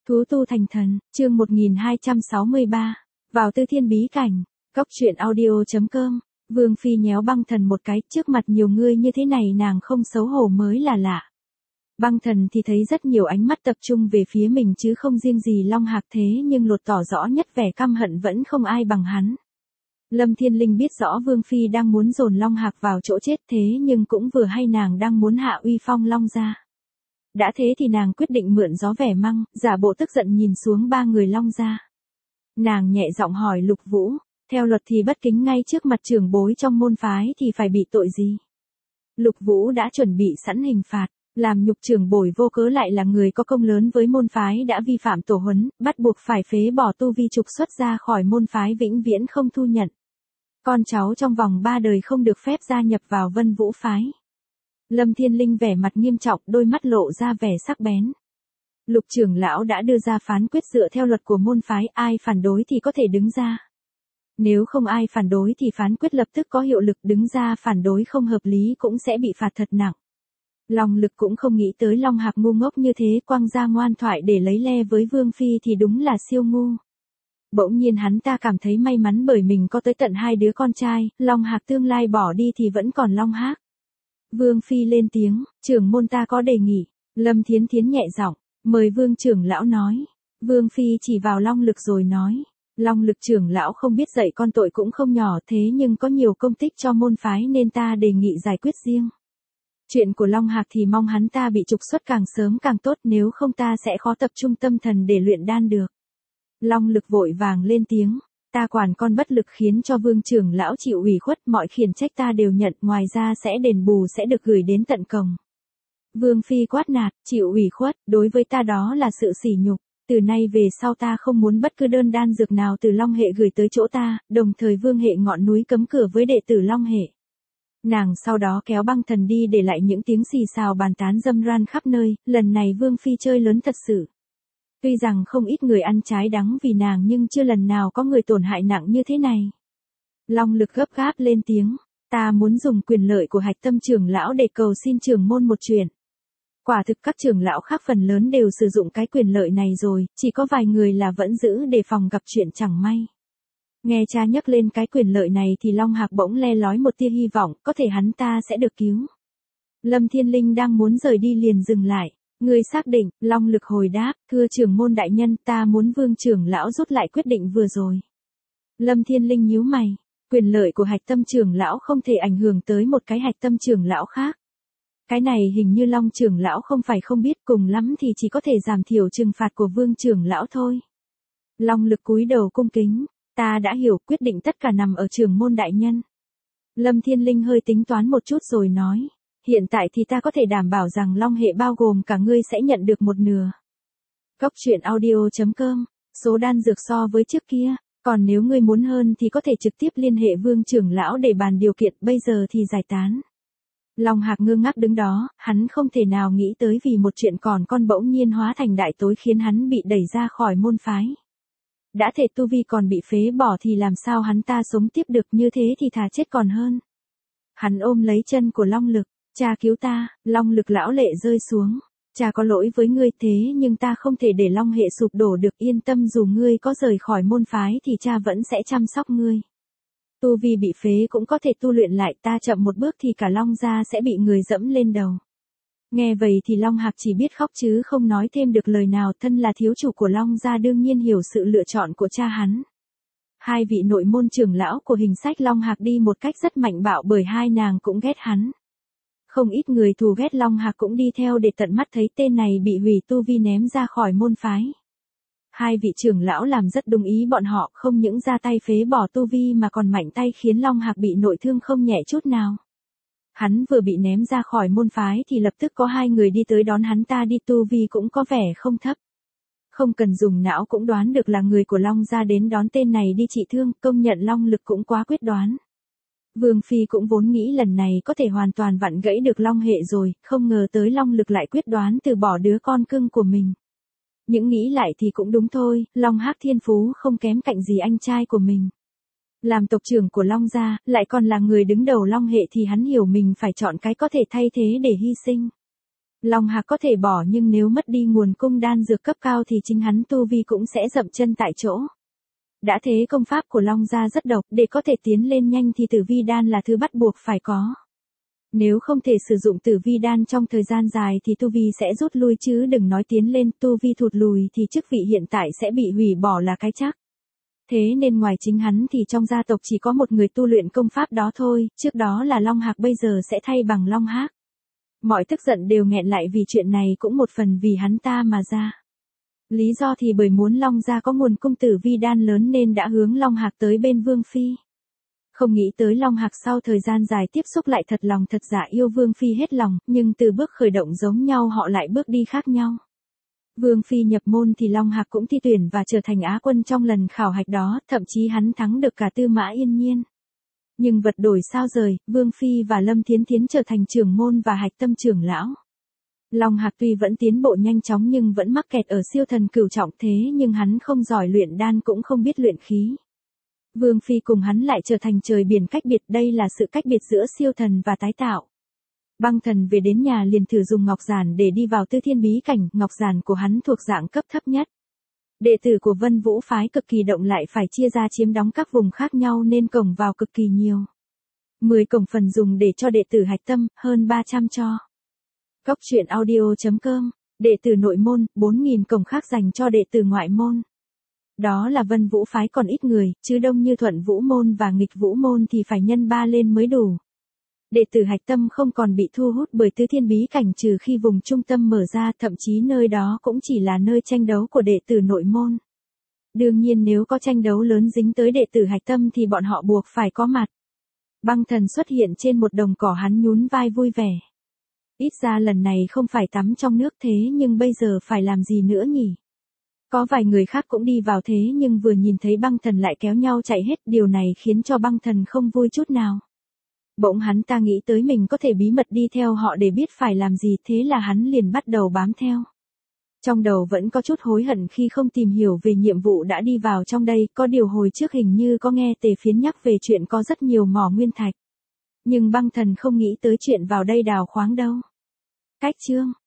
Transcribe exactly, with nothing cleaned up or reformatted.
Thú tu thành thần, chương một nghìn hai trăm sáu mươi ba. Vào tư thiên bí cảnh, cốc truyện audio chấm com. Vương Phi nhéo băng thần một cái, trước mặt nhiều người như thế này nàng không xấu hổ mới là lạ. Băng thần thì thấy rất nhiều ánh mắt tập trung về phía mình chứ không riêng gì Long Hạc, thế nhưng lột tỏ rõ nhất vẻ căm hận vẫn không ai bằng hắn. Lâm Thiên Linh biết rõ Vương Phi đang muốn dồn Long Hạc vào chỗ chết, thế nhưng cũng vừa hay nàng đang muốn hạ uy phong Long gia. Đã thế thì nàng quyết định mượn gió vẻ măng, giả bộ tức giận nhìn xuống ba người Long gia. Nàng nhẹ giọng hỏi Lục Vũ, theo luật thì bất kính ngay trước mặt trưởng bối trong môn phái thì phải bị tội gì? Lục Vũ đã chuẩn bị sẵn hình phạt, làm nhục trưởng bối vô cớ lại là người có công lớn với môn phái đã vi phạm tổ huấn, bắt buộc phải phế bỏ tu vi, trục xuất ra khỏi môn phái, vĩnh viễn không thu nhận. Con cháu trong vòng ba đời không được phép gia nhập vào Vân Vũ phái. Lâm Thiên Linh vẻ mặt nghiêm trọng, đôi mắt lộ ra vẻ sắc bén. Lục trưởng lão đã đưa ra phán quyết dựa theo luật của môn phái, ai phản đối thì có thể đứng ra. Nếu không ai phản đối thì phán quyết lập tức có hiệu lực, đứng ra phản đối không hợp lý cũng sẽ bị phạt thật nặng. Long Lực cũng không nghĩ tới Long Hạc ngu ngốc như thế, quăng ra ngoan thoại để lấy le với Vương Phi thì đúng là siêu ngu. Bỗng nhiên hắn ta cảm thấy may mắn bởi mình có tới tận hai đứa con trai, Long Hạc tương lai bỏ đi thì vẫn còn Long Hạc. Vương Phi lên tiếng, trưởng môn ta có đề nghị. Lâm Thiến Thiến nhẹ giọng, mời Vương trưởng lão nói. Vương Phi chỉ vào Long Lực rồi nói, Long Lực trưởng lão không biết dạy con tội cũng không nhỏ, thế nhưng có nhiều công tích cho môn phái nên ta đề nghị giải quyết riêng. Chuyện của Long Hạc thì mong hắn ta bị trục xuất càng sớm càng tốt, nếu không ta sẽ khó tập trung tâm thần để luyện đan được. Long Lực vội vàng lên tiếng, ta quản con bất lực khiến cho Vương trưởng lão chịu ủy khuất, mọi khiển trách ta đều nhận, ngoài ra sẽ đền bù sẽ được gửi đến tận cổng. Vương Phi quát nạt, chịu ủy khuất, đối với ta đó là sự sỉ nhục, từ nay về sau ta không muốn bất cứ đơn đan dược nào từ Long hệ gửi tới chỗ ta, đồng thời Vương hệ ngọn núi cấm cửa với đệ tử Long hệ. Nàng sau đó kéo băng thần đi để lại những tiếng xì xào bàn tán râm ran khắp nơi, lần này Vương Phi chơi lớn thật sự. Tuy rằng không ít người ăn trái đắng vì nàng nhưng chưa lần nào có người tổn hại nặng như thế này. Long Lực gấp gáp lên tiếng, ta muốn dùng quyền lợi của Hạch Tâm trưởng lão để cầu xin trưởng môn một chuyện. Quả thực các trưởng lão khác phần lớn đều sử dụng cái quyền lợi này rồi, chỉ có vài người là vẫn giữ để phòng gặp chuyện chẳng may. Nghe cha nhắc lên cái quyền lợi này thì Long Hạc bỗng le lói một tia hy vọng, có thể hắn ta sẽ được cứu. Lâm Thiên Linh đang muốn rời đi liền dừng lại. Người xác định, Long Lực hồi đáp, thưa trưởng môn đại nhân, ta muốn Vương trưởng lão rút lại quyết định vừa rồi. Lâm Thiên Linh nhíu mày, quyền lợi của Hạch Tâm trưởng lão không thể ảnh hưởng tới một cái Hạch Tâm trưởng lão khác. Cái này hình như Long trưởng lão không phải không biết, cùng lắm thì chỉ có thể giảm thiểu trừng phạt của Vương trưởng lão thôi. Long Lực cúi đầu cung kính, ta đã hiểu, quyết định tất cả nằm ở trưởng môn đại nhân. Lâm Thiên Linh hơi tính toán một chút rồi nói, hiện tại thì ta có thể đảm bảo rằng Long hệ bao gồm cả ngươi sẽ nhận được một nửa. Cốc truyện audio chấm com, số đan dược so với trước kia, còn nếu ngươi muốn hơn thì có thể trực tiếp liên hệ Vương trưởng lão để bàn điều kiện, bây giờ thì giải tán. Long Hạc ngơ ngác đứng đó, hắn không thể nào nghĩ tới vì một chuyện còn con bỗng nhiên hóa thành đại tối khiến hắn bị đẩy ra khỏi môn phái. Đã thể tu vi còn bị phế bỏ thì làm sao hắn ta sống tiếp được, như thế thì thà chết còn hơn. Hắn ôm lấy chân của Long Lực, cha cứu ta. Long Lực lão lệ rơi xuống, cha có lỗi với ngươi, thế nhưng ta không thể để Long hệ sụp đổ được, yên tâm, dù ngươi có rời khỏi môn phái thì cha vẫn sẽ chăm sóc ngươi. Tu vi bị phế cũng có thể tu luyện lại, ta chậm một bước thì cả Long gia sẽ bị người dẫm lên đầu. Nghe vậy thì Long Hạc chỉ biết khóc chứ không nói thêm được lời nào, thân là thiếu chủ của Long gia đương nhiên hiểu sự lựa chọn của cha hắn. Hai vị nội môn trưởng lão của Hình Sách Long Hạc đi một cách rất mạnh bạo bởi hai nàng cũng ghét hắn. Không ít người thù ghét Long Hạc cũng đi theo để tận mắt thấy tên này bị hủy tu vi ném ra khỏi môn phái. Hai vị trưởng lão làm rất đúng ý bọn họ, không những ra tay phế bỏ tu vi mà còn mạnh tay khiến Long Hạc bị nội thương không nhẹ chút nào. Hắn vừa bị ném ra khỏi môn phái thì lập tức có hai người đi tới đón hắn ta đi, tu vi cũng có vẻ không thấp. Không cần dùng não cũng đoán được là người của Long gia đến đón tên này đi trị thương, công nhận Long Lực cũng quá quyết đoán. Vương Phi cũng vốn nghĩ lần này có thể hoàn toàn vặn gãy được Long hệ rồi, không ngờ tới Long Lực lại quyết đoán từ bỏ đứa con cưng của mình. Những nghĩ lại thì cũng đúng thôi, Long Hắc thiên phú không kém cạnh gì anh trai của mình. Làm tộc trưởng của Long gia, lại còn là người đứng đầu Long hệ thì hắn hiểu mình phải chọn cái có thể thay thế để hy sinh. Long Hạc có thể bỏ nhưng nếu mất đi nguồn cung đan dược cấp cao thì chính hắn tu vi cũng sẽ dậm chân tại chỗ. Đã thế công pháp của Long gia rất độc, để có thể tiến lên nhanh thì tử vi đan là thứ bắt buộc phải có. Nếu không thể sử dụng tử vi đan trong thời gian dài thì tu vi sẽ rút lui chứ đừng nói tiến lên, tu vi thụt lùi thì chức vị hiện tại sẽ bị hủy bỏ là cái chắc. Thế nên ngoài chính hắn thì trong gia tộc chỉ có một người tu luyện công pháp đó thôi, trước đó là Long Hạc bây giờ sẽ thay bằng Long Hác. Mọi tức giận đều nghẹn lại vì chuyện này cũng một phần vì hắn ta mà ra. Lý do thì bởi muốn Long gia có nguồn cung tử vi đan lớn nên đã hướng Long Hạc tới bên Vương Phi. Không nghĩ tới Long Hạc sau thời gian dài tiếp xúc lại thật lòng thật dạ yêu Vương Phi hết lòng, nhưng từ bước khởi động giống nhau họ lại bước đi khác nhau. Vương Phi nhập môn thì Long Hạc cũng thi tuyển và trở thành Á quân trong lần khảo hạch đó, thậm chí hắn thắng được cả Tư Mã Yên Nhiên. Nhưng vật đổi sao rời, Vương Phi và Lâm Thiến Thiến trở thành trưởng môn và hạch tâm trưởng lão. Long Hạc tuy vẫn tiến bộ nhanh chóng nhưng vẫn mắc kẹt ở siêu thần cửu trọng thế nhưng hắn không giỏi luyện đan cũng không biết luyện khí. Vương Phi cùng hắn lại trở thành trời biển cách biệt, đây là sự cách biệt giữa siêu thần và tái tạo. Băng Thần về đến nhà liền thử dùng ngọc giản để đi vào Tư Thiên bí cảnh, ngọc giản của hắn thuộc dạng cấp thấp nhất. Đệ tử của Vân Vũ phái cực kỳ động lại phải chia ra chiếm đóng các vùng khác nhau nên cổng vào cực kỳ nhiều. mười cổng phần dùng để cho đệ tử hạch tâm, hơn ba trăm cho Cốc truyện audio chấm com, đệ tử nội môn, bốn nghìn cổng khác dành cho đệ tử ngoại môn. Đó là Vân Vũ phái còn ít người, chứ đông như Thuận Vũ môn và Nghịch Vũ môn thì phải nhân ba lên mới đủ. Đệ tử hạch tâm không còn bị thu hút bởi Tứ Thiên bí cảnh trừ khi vùng trung tâm mở ra, thậm chí nơi đó cũng chỉ là nơi tranh đấu của đệ tử nội môn. Đương nhiên nếu có tranh đấu lớn dính tới đệ tử hạch tâm thì bọn họ buộc phải có mặt. Băng Thần xuất hiện trên một đồng cỏ, hắn nhún vai vui vẻ. Ít ra lần này không phải tắm trong nước thế nhưng bây giờ phải làm gì nữa nhỉ? Có vài người khác cũng đi vào thế nhưng vừa nhìn thấy Băng Thần lại kéo nhau chạy hết, điều này khiến cho Băng Thần không vui chút nào. Bỗng hắn ta nghĩ tới mình có thể bí mật đi theo họ để biết phải làm gì, thế là hắn liền bắt đầu bám theo. Trong đầu vẫn có chút hối hận khi không tìm hiểu về nhiệm vụ đã đi vào trong đây, có điều hồi trước hình như có nghe Tề Phiến nhắc về chuyện có rất nhiều mỏ nguyên thạch. Nhưng Băng Thần không nghĩ tới chuyện vào đây đào khoáng đâu. Cách chương